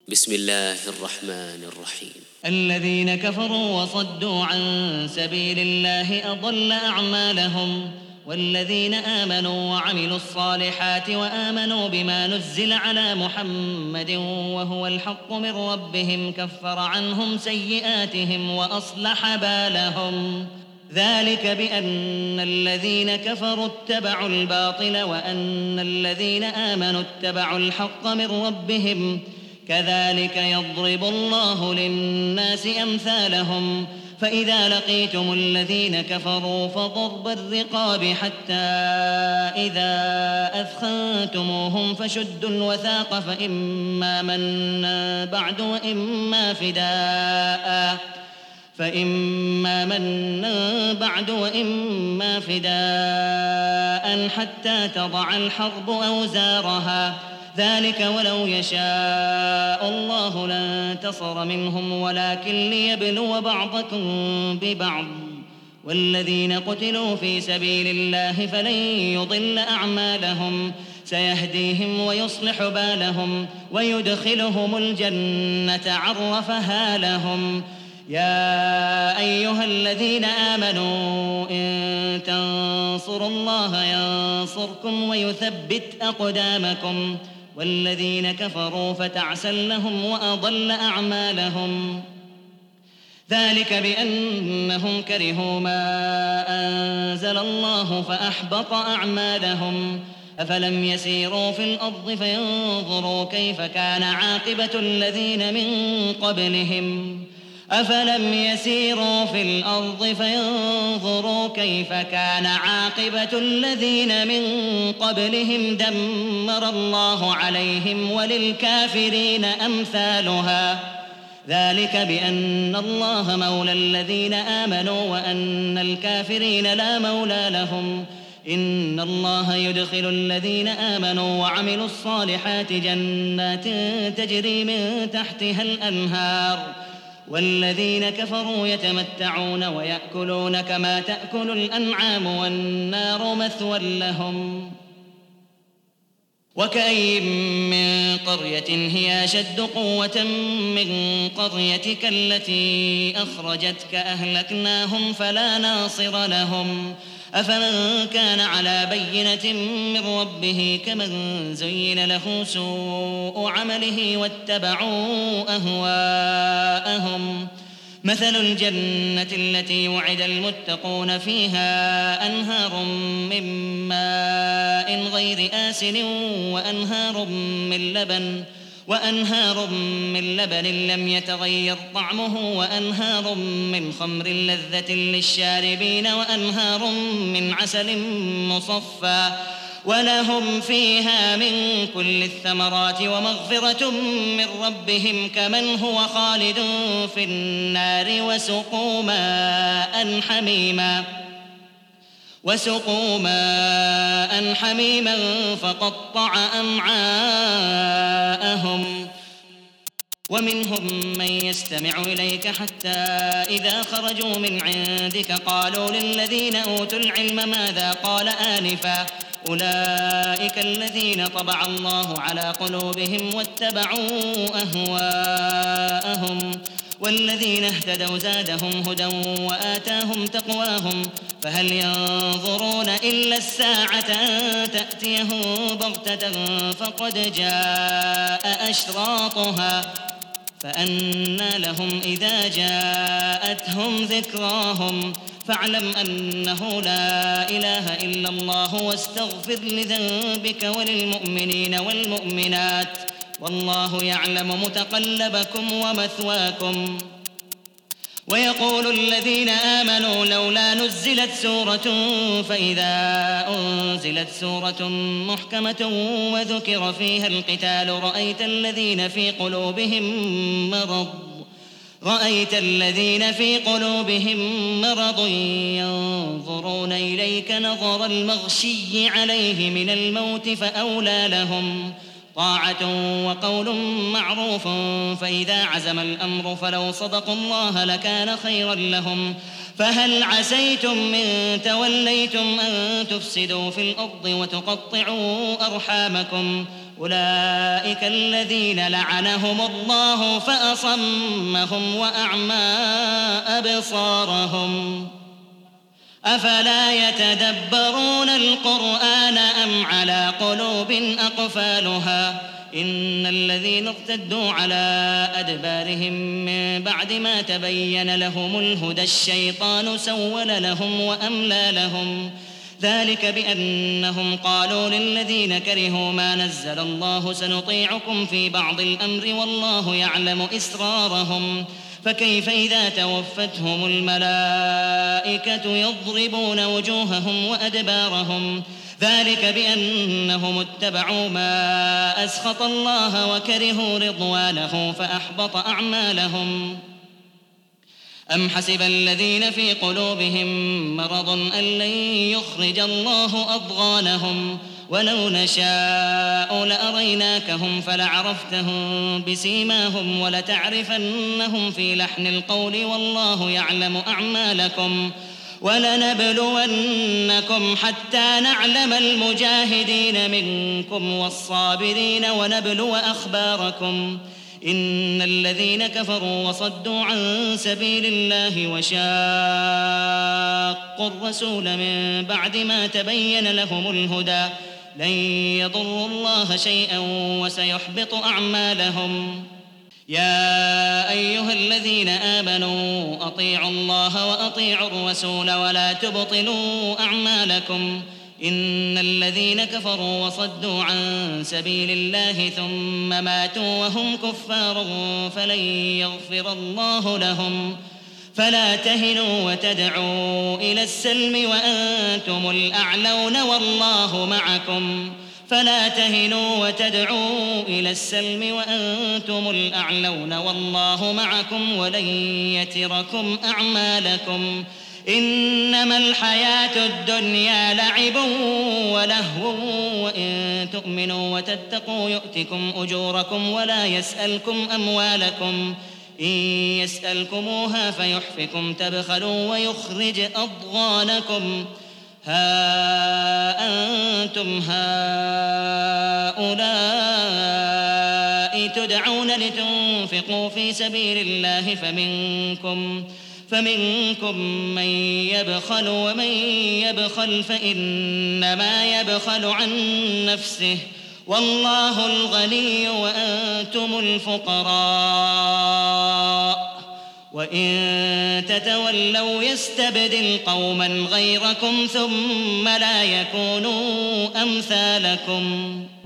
بسم الله الرحمن الرحيم. الذين كفروا وصدوا عن سبيل الله أضل أعمالهم، والذين آمنوا وعملوا الصالحات وآمنوا بما نزل على محمد وهو الحق من ربهم كفر عنهم سيئاتهم وأصلح بالهم. ذلك بأن الذين كفروا اتبعوا الباطل وأن الذين آمنوا اتبعوا الحق من ربهم، كذلك يضرب الله للناس أمثالهم. فإذا لقيتم الذين كفروا فضرب الرقاب حتى إذا أثخنتموهم فشدوا الوثاق فإما منا بعد وإما فداء حتى تضع الحرب أوزارها. ذلك ولو يشاء الله لانتصر منهم ولكن ليبلو بعضكم ببعض. والذين قتلوا في سبيل الله فلن يضل أعمالهم، سيهديهم ويصلح بالهم ويدخلهم الجنة عرفها لهم. يا أيها الذين آمنوا إن تنصروا الله ينصركم ويثبت أقدامكم. والذين كفروا فتعسا لهم وأضل أعمالهم. ذلك بأنهم كرهوا ما أنزل الله فأحبط أعمالهم. أفلم يسيروا في الأرض فينظروا كيف كان عاقبة الذين من قبلهم دمر الله عليهم وللكافرين أمثالها. ذلك بأن الله مولى الذين آمنوا وأن الكافرين لا مولى لهم. إن الله يدخل الذين آمنوا وعملوا الصالحات جنات تجري من تحتها الأنهار، والذين كفروا يتمتعون ويأكلون كما تأكل الأنعام والنار مثوى لهم. وكأي من قرية هي أشد قوة من قريتك التي أخرجتك أهلكناهم فلا ناصر لهم. أفمن كان على بينة من ربه كمن زين له سوء عمله واتبعوا أهواءهم. مثل الجنة التي وعد المتقون فيها أنهار من ماء غير آسن وأنهار من لبن لم يتغير طعمه وأنهار من خمر لذة للشاربين وأنهار من عسل مصفى ولهم فيها من كل الثمرات ومغفرة من ربهم كمن هو خالد في النار وسقوا ماء حميما فقطع أمعاءهم. ومنهم من يستمع إليك حتى إذا خرجوا من عندك قالوا للذين أوتوا العلم ماذا قال آنفا أولئك الذين طبع الله على قلوبهم واتبعوا أهواءهم. والذين اهتدوا زادهم هدى وآتاهم تقواهم. فهل ينظرون إلا الساعة أن تأتيهم بغتة فقد جاء أشراطها فأنى لهم إذا جاءتهم ذكراهم. فاعلم أنه لا إله إلا الله واستغفر لذنبك وللمؤمنين والمؤمنات والله يعلم متقلبكم ومثواكم. ويقول الذين آمنوا لولا نزلت سورة فإذا أنزلت سورة محكمة وذكر فيها القتال رأيت الذين في قلوبهم مرض ينظرون إليك نظر المغشي عليه من الموت فأولى لهم طاعة وقول معروف. فإذا عزم الأمر فلو صدقوا الله لكان خيرا لهم. فهل عسيتم من توليتم أن تفسدوا في الأرض وتقطعوا أرحامكم أولئك الذين لعنهم الله فأصمهم وأعمى أبصارهم أفلا يتدبرون القرآن أم على قلوب أقفالها إن الذين ارتدوا على أدبارهم من بعد ما تبين لهم الهدى الشيطان سول لهم وأملى لهم ذلك بأنهم قالوا للذين كرهوا ما نزل الله سنطيعكم في بعض الأمر والله يعلم إسرارهم فكيف إذا توفتهم الملائكة يضربون وجوههم وأدبارهم ذلك بأنهم اتبعوا ما أسخط الله وكرهوا رضوانه فأحبط أعمالهم أم حسب الذين في قلوبهم مرض أن لن يخرج الله أضغانهم ولو نشاء لأريناكهم فلعرفتهم بسيماهم ولتعرفنهم في لحن القول والله يعلم أعمالكم ولنبلونكم حتى نعلم المجاهدين منكم والصابرين ونبلو أخباركم إن الذين كفروا وصدوا عن سبيل الله وشاقوا الرسول من بعد ما تبين لهم الهدى لن يضروا الله شيئا وسيحبط أعمالهم يا أيها الذين آمنوا أطيعوا الله وأطيعوا الرسول ولا تبطلوا أعمالكم إن الذين كفروا وصدوا عن سبيل الله ثم ماتوا وهم كفار فلن يغفر الله لهم فلا تهنوا وتدعوا إلى السلم وأنتم الأعلون والله معكم فلا تهنوا وتدعوا إلى السلم وأنتم الأعلون والله معكم ولن يتركم أعمالكم إنما الحياة الدنيا لعب ولهو وإن تؤمنوا وتتقوا يؤتكم أجوركم ولا يسألكم أموالكم إن يسألكموها فيحفكم تبخلوا ويخرج أضغانكم ها أنتم هؤلاء تدعون لتنفقوا في سبيل الله فمنكم من يبخل ومن يبخل فإنما يبخل عن نفسه والله الغني وأنتم الفقراء وإن تتولوا يستبدل قوما غيركم ثم لا يكونوا أمثالكم